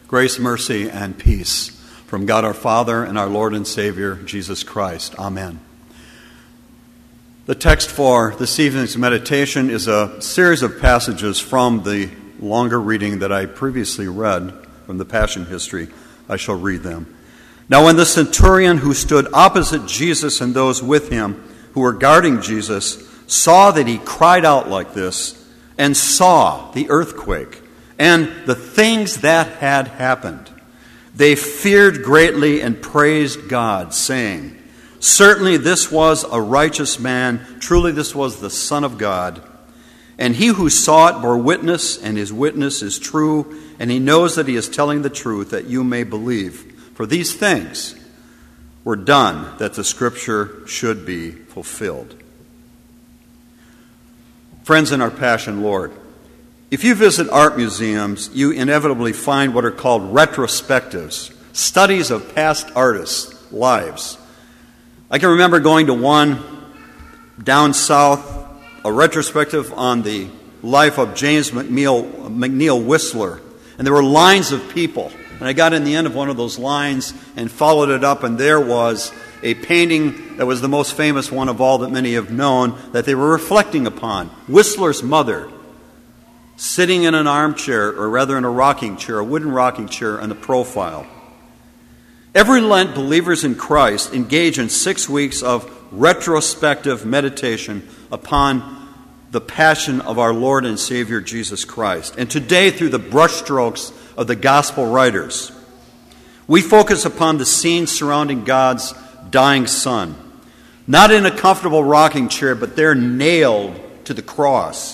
Grace, mercy, and peace from God our Father and our Lord and Savior, Jesus Christ. Amen. The text for this evening's meditation is a series of passages from the longer reading that I previously read from the Passion History. I shall read them. Now when the centurion who stood opposite Jesus and those with him who were guarding Jesus saw that he cried out like this, and saw the earthquake and the things that had happened, they feared greatly and praised God, saying, "Certainly this was a righteous man, truly this was the Son of God." And he who saw it bore witness, and his witness is true, and he knows that he is telling the truth, that you may believe. For these things were done that the Scripture should be fulfilled. Friends in our Passion Lord, if you visit art museums, you inevitably find what are called retrospectives, studies of past artists' lives. I can remember going to one down south, a retrospective on the life of James McNeill Whistler, and there were lines of people. And I got in the end of one of those lines and followed it up, and there was a painting that was the most famous one of all that many have known, that they were reflecting upon. Whistler's mother, sitting in an armchair, or rather in a rocking chair, a wooden rocking chair, in the profile. Every Lent, believers in Christ engage in 6 weeks of retrospective meditation upon the passion of our Lord and Savior Jesus Christ. And today, through the brushstrokes of the gospel writers, we focus upon the scenes surrounding God's dying Son, not in a comfortable rocking chair, but they're nailed to the cross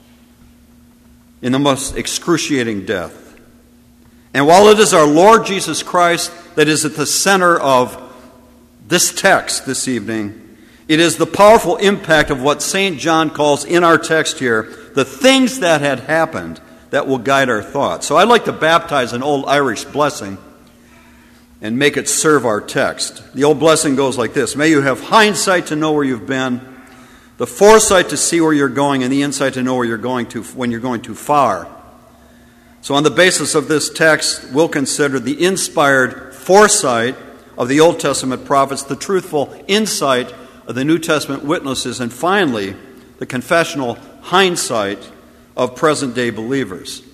in the most excruciating death. And while it is our Lord Jesus Christ that is at the center of this text this evening, it is the powerful impact of what St. John calls in our text here, the things that had happened, that will guide our thoughts. So I'd like to baptize an old Irish blessing and make it serve our text. The old blessing goes like this: may you have hindsight to know where you've been, the foresight to see where you're going, and the insight to know where you're going to when you're going too far. So on the basis of this text, we'll consider the inspired foresight of the Old Testament prophets, the truthful insight of the New Testament witnesses, and finally, the confessional hindsight of present-day believers.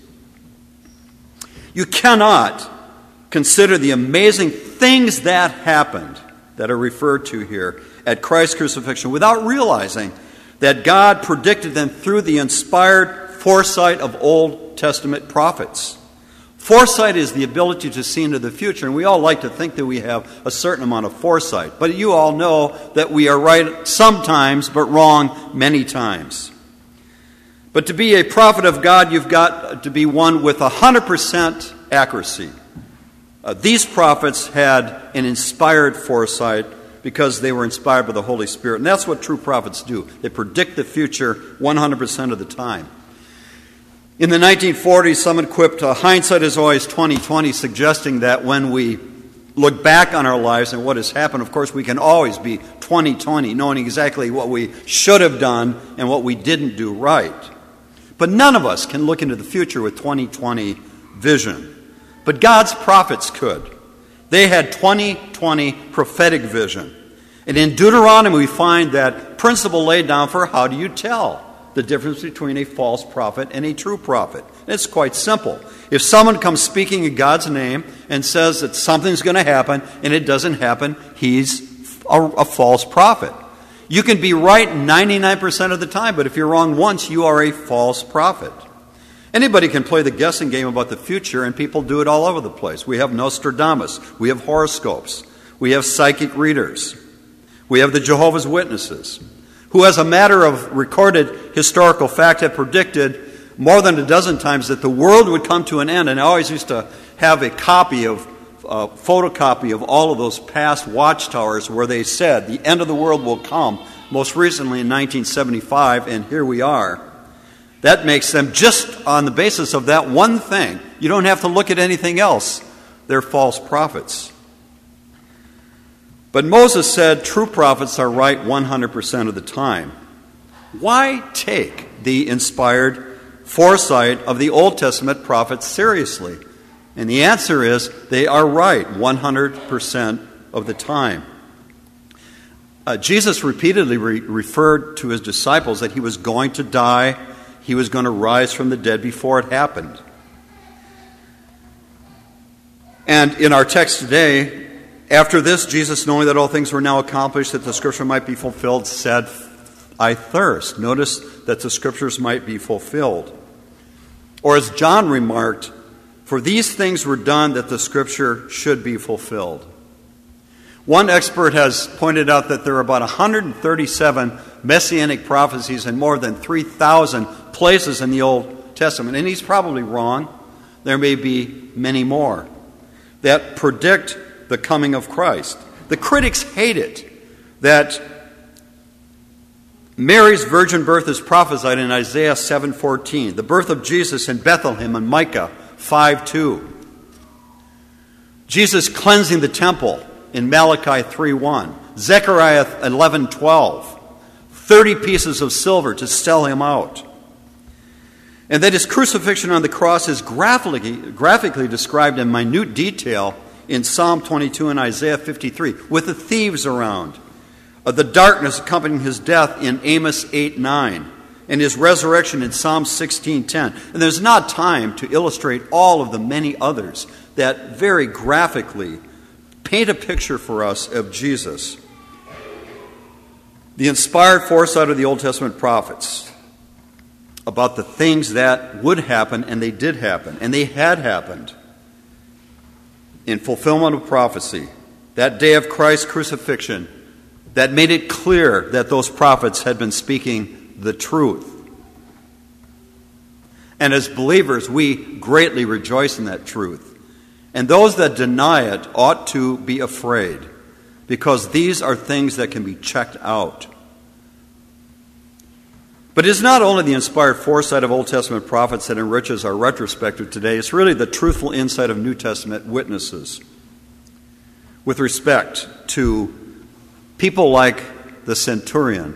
You cannot consider the amazing things that happened that are referred to here at Christ's crucifixion without realizing that God predicted them through the inspired foresight of Old Testament prophets. Foresight is the ability to see into the future, and we all like to think that we have a certain amount of foresight. But you all know that we are right sometimes, but wrong many times. But to be a prophet of God, you've got to be one with 100% accuracy. These prophets had an inspired foresight because they were inspired by the Holy Spirit. And that's what true prophets do. They predict the future 100% of the time. In the 1940s, someone quipped, hindsight is always 20/20, suggesting that when we look back on our lives and what has happened, of course, we can always be 20/20, knowing exactly what we should have done and what we didn't do right. But none of us can look into the future with 20/20 vision. But God's prophets could. They had 20/20 prophetic vision. And in Deuteronomy, we find that principle laid down for how do you tell the difference between a false prophet and a true prophet. And it's quite simple. If someone comes speaking in God's name and says that something's going to happen and it doesn't happen, he's a false prophet. You can be right 99% of the time, but if you're wrong once, you are a false prophet. Anybody can play the guessing game about the future, and people do it all over the place. We have Nostradamus. We have horoscopes. We have psychic readers. We have the Jehovah's Witnesses, who, as a matter of recorded historical fact, have predicted more than a dozen times that the world would come to an end. And I always used to have a photocopy of all of those past watchtowers where they said the end of the world will come, most recently in 1975, and here we are. That makes them, just on the basis of that one thing, you don't have to look at anything else, they're false prophets. But Moses said true prophets are right 100% of the time. Why take the inspired foresight of the Old Testament prophets seriously? And the answer is they are right 100% of the time. Jesus repeatedly referred to his disciples that he was going to die, he was going to rise from the dead before it happened. And in our text today, after this, Jesus, knowing that all things were now accomplished, that the Scripture might be fulfilled, said, I thirst. Notice that the Scriptures might be fulfilled. Or as John remarked, for these things were done that the Scripture should be fulfilled. One expert has pointed out that there are about 137 messianic prophecies in more than 3,000 places in the Old Testament. And he's probably wrong. There may be many more that predict the coming of Christ. The critics hate it that Mary's virgin birth is prophesied in Isaiah 7:14, the birth of Jesus in Bethlehem in Micah 5:2, Jesus cleansing the temple in Malachi 3:1, Zechariah 11:12, 30 pieces of silver to sell him out. And that his crucifixion on the cross is graphically described in minute detail in Psalm 22 and Isaiah 53, with the thieves around, the darkness accompanying his death in Amos 8:9, and his resurrection in Psalm 16:10. And there's not time to illustrate all of the many others that very graphically paint a picture for us of Jesus. The inspired foresight of the Old Testament prophets about the things that would happen, and they did happen, and they had happened in fulfillment of prophecy. That day of Christ's crucifixion, that made it clear that those prophets had been speaking the truth. And as believers, we greatly rejoice in that truth. And those that deny it ought to be afraid, because these are things that can be checked out. But it's not only the inspired foresight of Old Testament prophets that enriches our retrospective today, it's really the truthful insight of New Testament witnesses with respect to people like the centurion.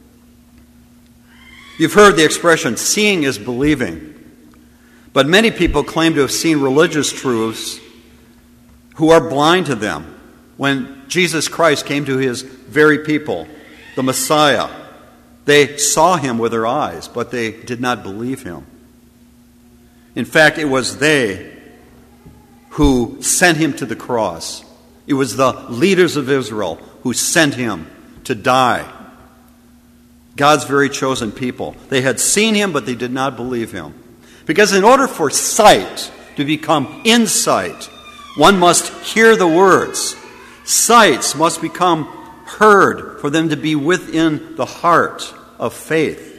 You've heard the expression, seeing is believing. But many people claim to have seen religious truths who are blind to them. When Jesus Christ came to his very people, the Messiah, they saw him with their eyes, but they did not believe him. In fact, it was they who sent him to the cross. It was the leaders of Israel who sent him to die. God's very chosen people. They had seen him, but they did not believe him. Because in order for sight to become insight, one must hear the words. Sights must become heard for them to be within the heart of faith.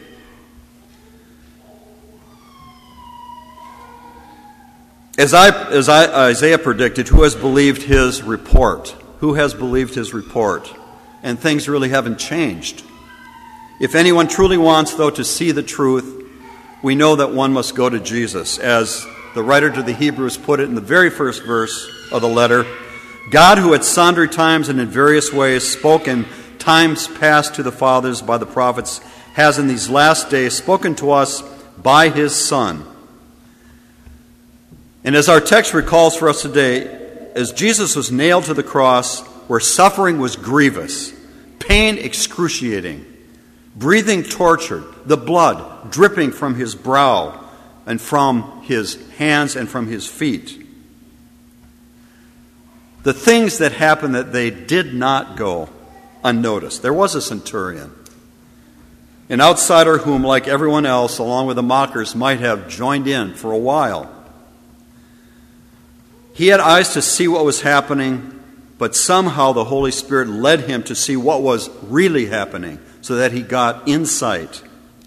As Isaiah predicted, who has believed his report? Who has believed his report? And things really haven't changed. If anyone truly wants, though, to see the truth, we know that one must go to Jesus. As the writer to the Hebrews put it in the very first verse of the letter, God, who at sundry times and in various ways spoke in times past to the fathers by the prophets, has in these last days spoken to us by his Son. And as our text recalls for us today, as Jesus was nailed to the cross, where suffering was grievous, pain excruciating, breathing tortured, the blood dripping from his brow and from his hands and from his feet, the things that happened that they did not go unnoticed. There was a centurion, an outsider whom, like everyone else, along with the mockers, might have joined in for a while. He had eyes to see what was happening, but somehow the Holy Spirit led him to see what was really happening, so that he got insight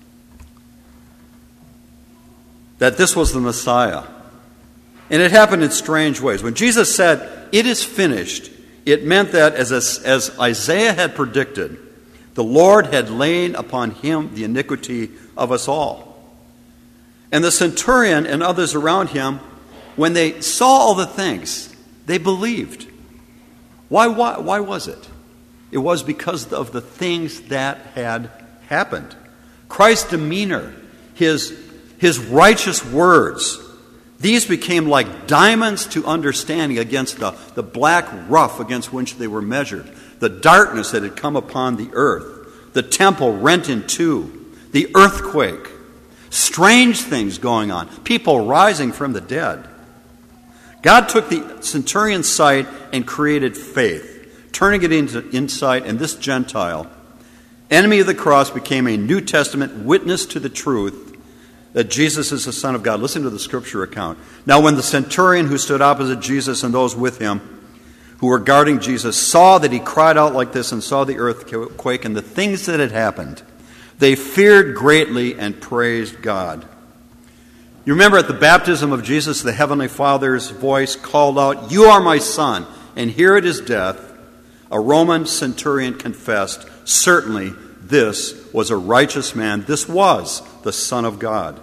that this was the Messiah. And it happened in strange ways. When Jesus said, "It is finished," it meant that, as Isaiah had predicted, the Lord had laid upon him the iniquity of us all. And the centurion and others around him, when they saw all the things, they believed. Why was it? It was because of the things that had happened. Christ's demeanor, his righteous words, These became like diamonds to understanding against the black rough against which they were measured, the darkness that had come upon the earth, the temple rent in two, the earthquake, strange things going on, people rising from the dead. God took the centurion's sight and created faith, turning it into insight, and this Gentile, enemy of the cross, became a New Testament witness to the truth that Jesus is the Son of God. Listen to the scripture account. Now when the centurion who stood opposite Jesus and those with him who were guarding Jesus saw that he cried out like this and saw the earthquake and the things that had happened, they feared greatly and praised God. You remember at the baptism of Jesus, the Heavenly Father's voice called out, "You are my Son," and here at his death, a Roman centurion confessed, "Certainly this was a righteous man. This was the Son of God."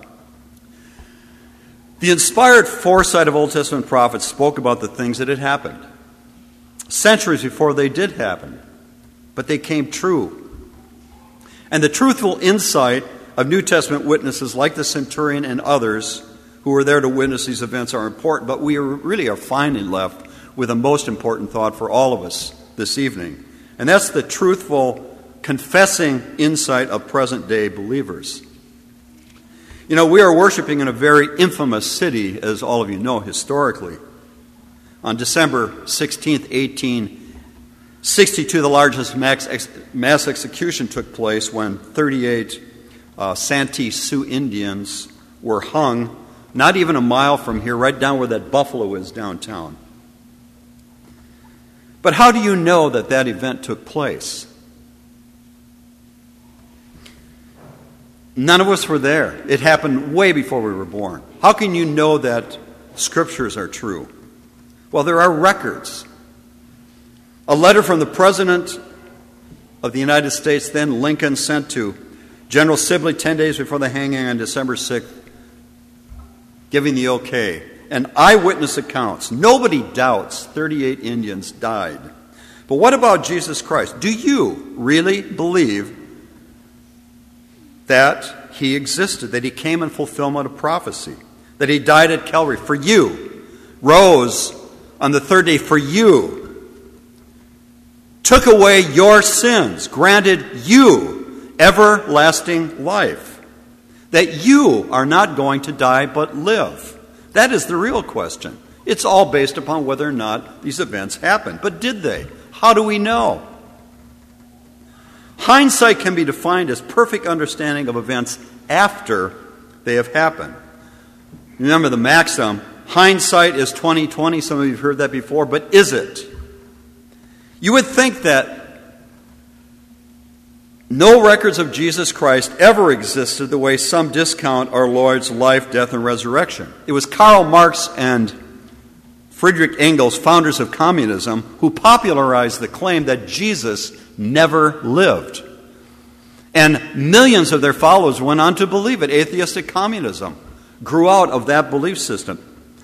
The inspired foresight of Old Testament prophets spoke about the things that had happened centuries before they did happen, but they came true. And the truthful insight of New Testament witnesses like the centurion and others who were there to witness these events are important, but we really are finally left with the most important thought for all of us this evening, and that's the truthful, confessing insight of present-day believers. You know, we are worshiping in a very infamous city, as all of you know, historically. On December 16th, 1862, the largest mass execution took place when 38 Santee Sioux Indians were hung, not even a mile from here, right down where that buffalo is downtown. But how do you know that that event took place? None of us were there. It happened way before we were born. How can you know that scriptures are true? Well, there are records. A letter from the President of the United States, then Lincoln, sent to General Sibley 10 days before the hanging on December 6th, giving the okay. And eyewitness accounts. Nobody doubts 38 Indians died. But what about Jesus Christ? Do you really believe that he existed, that he came in fulfillment of prophecy, that he died at Calvary for you, rose on the third day for you, took away your sins, granted you everlasting life, that you are not going to die but live? That is the real question. It's all based upon whether or not these events happened. But did they? How do we know? Hindsight can be defined as perfect understanding of events after they have happened. Remember the maxim, hindsight is 20/20. Some of you have heard that before, but is it? You would think that no records of Jesus Christ ever existed the way some discount our Lord's life, death, and resurrection. It was Karl Marx and Friedrich Engels, founders of communism, who popularized the claim that Jesus never lived. And millions of their followers went on to believe it. Atheistic communism grew out of that belief system.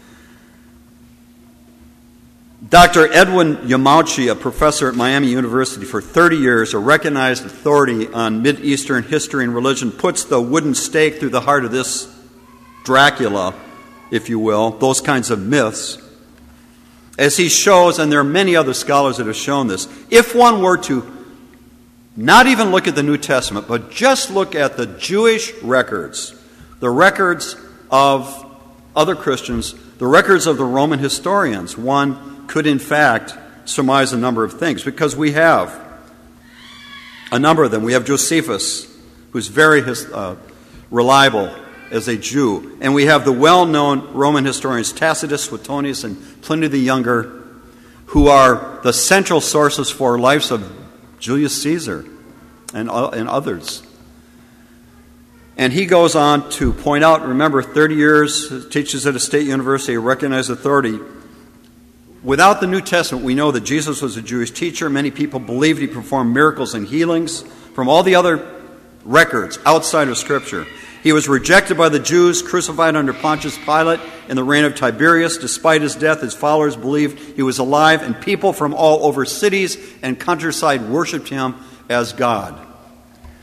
Dr. Edwin Yamauchi, a professor at Miami University for 30 years, a recognized authority on Mideastern history and religion, puts the wooden stake through the heart of this Dracula, if you will, those kinds of myths, as he shows, and there are many other scholars that have shown this, if one were to not even look at the New Testament, but just look at the Jewish records, the records of other Christians, the records of the Roman historians, one could in fact surmise a number of things, because we have a number of them. We have Josephus, who's very reliable as a Jew, and we have the well-known Roman historians Tacitus, Suetonius, and Pliny the Younger, who are the central sources for lives of Julius Caesar and others. And he goes on to point out, remember, 30 years, teaches at a state university, a recognized authority. Without the New Testament, we know that Jesus was a Jewish teacher. Many people believed he performed miracles and healings from all the other records outside of Scripture. He was rejected by the Jews, crucified under Pontius Pilate in the reign of Tiberius. Despite his death, his followers believed he was alive, and people from all over cities and countryside worshipped him as God.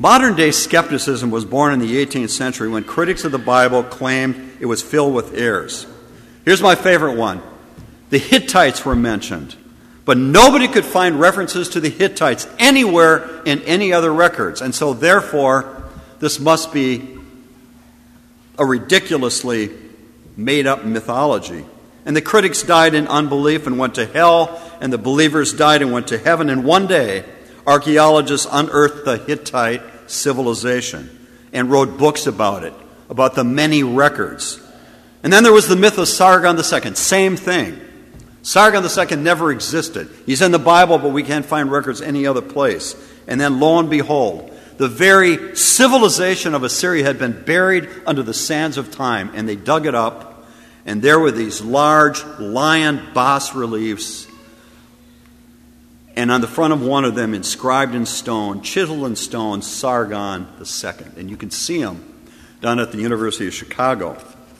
Modern-day skepticism was born in the 18th century when critics of the Bible claimed it was filled with errors. Here's my favorite one. The Hittites were mentioned, but nobody could find references to the Hittites anywhere in any other records. And so, therefore, this must be a ridiculously made-up mythology. And the critics died in unbelief and went to hell, and the believers died and went to heaven. And one day, archaeologists unearthed the Hittite civilization and wrote books about it, about the many records. And then there was the myth of Sargon II. Same thing. Sargon II never existed. He's in the Bible, but we can't find records any other place. And then lo and behold, the very civilization of Assyria had been buried under the sands of time, and they dug it up, and there were these large lion bas-reliefs, and on the front of one of them, inscribed in stone, chiseled in stone, Sargon II. And you can see them down at the University of Chicago.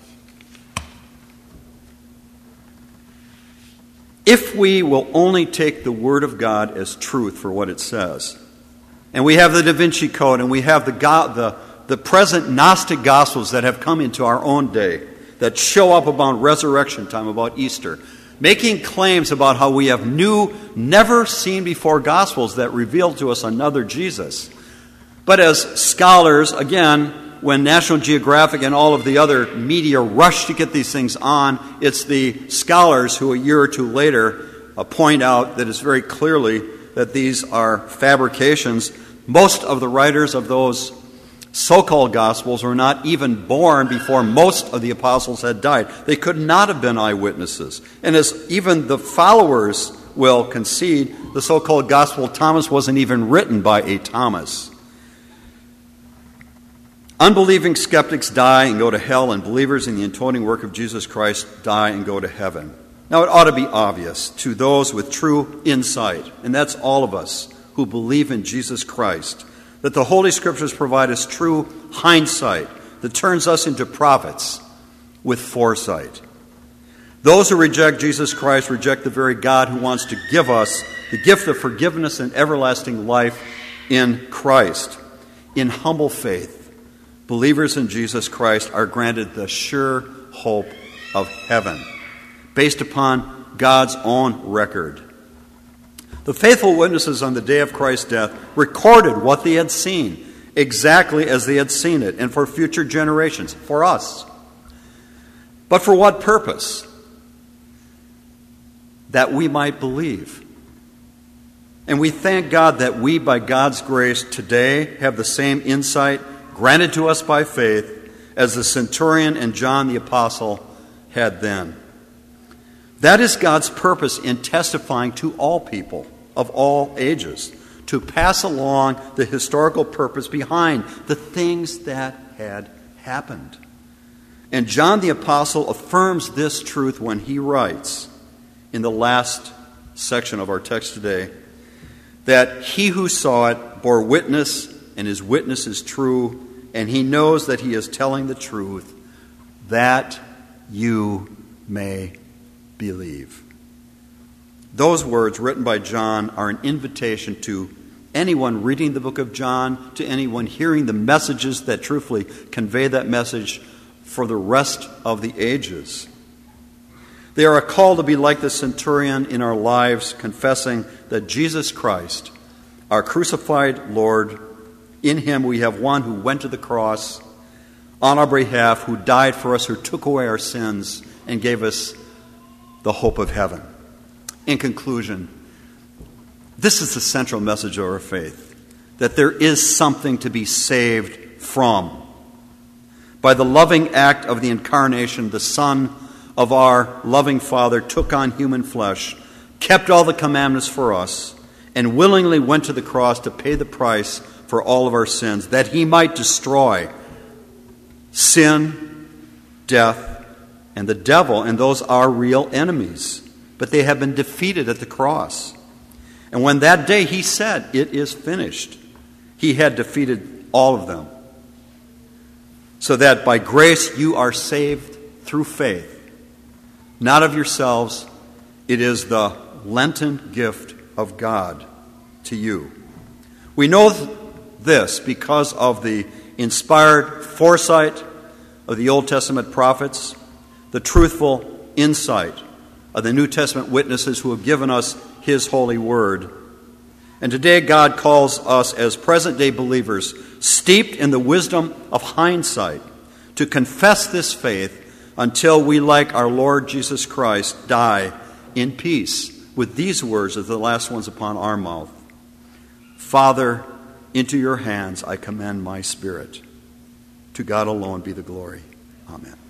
If we will only take the Word of God as truth for what it says, and we have the Da Vinci Code, and we have the present Gnostic Gospels that have come into our own day, that show up about resurrection time, about Easter, making claims about how we have new, never-seen-before Gospels that reveal to us another Jesus. But as scholars, again, when National Geographic and all of the other media rush to get these things on, it's the scholars who a year or two later point out that it's very clearly that these are fabrications. Most of the writers of those so-called Gospels were not even born before most of the apostles had died. They could not have been eyewitnesses. And as even the followers will concede, the so-called Gospel of Thomas wasn't even written by a Thomas. Unbelieving skeptics die and go to hell, and believers in the atoning work of Jesus Christ die and go to heaven. Now, it ought to be obvious to those with true insight, and that's all of us who believe in Jesus Christ, that the Holy Scriptures provide us true hindsight that turns us into prophets with foresight. Those who reject Jesus Christ reject the very God who wants to give us the gift of forgiveness and everlasting life in Christ. In humble faith, believers in Jesus Christ are granted the sure hope of heaven, based upon God's own record. The faithful witnesses on the day of Christ's death recorded what they had seen, exactly as they had seen it, and for future generations, for us. But for what purpose? That we might believe. And we thank God that we, by God's grace, today have the same insight granted to us by faith as the centurion and John the Apostle had then. That is God's purpose in testifying to all people of all ages, to pass along the historical purpose behind the things that had happened. And John the Apostle affirms this truth when he writes in the last section of our text today, that he who saw it bore witness, and his witness is true, and he knows that he is telling the truth, that you may believe. Those words written by John are an invitation to anyone reading the book of John, to anyone hearing the messages that truthfully convey that message for the rest of the ages. They are a call to be like the centurion in our lives, confessing that Jesus Christ, our crucified Lord, in him we have one who went to the cross on our behalf, who died for us, who took away our sins and gave us the hope of heaven. In conclusion, this is the central message of our faith, that there is something to be saved from. By the loving act of the incarnation, the Son of our loving Father took on human flesh, kept all the commandments for us, and willingly went to the cross to pay the price for all of our sins, that he might destroy sin, death, and the devil, and those are real enemies. But they have been defeated at the cross. And when that day he said, "It is finished," he had defeated all of them. So that by grace you are saved through faith, not of yourselves. It is the Lenten gift of God to you. We know this because of the inspired foresight of the Old Testament prophets, the truthful insight of the New Testament witnesses who have given us His holy word. And today God calls us as present-day believers, steeped in the wisdom of hindsight, to confess this faith until we, like our Lord Jesus Christ, die in peace with these words as the last ones upon our mouth. Father, into your hands I commend my spirit. To God alone be the glory. Amen.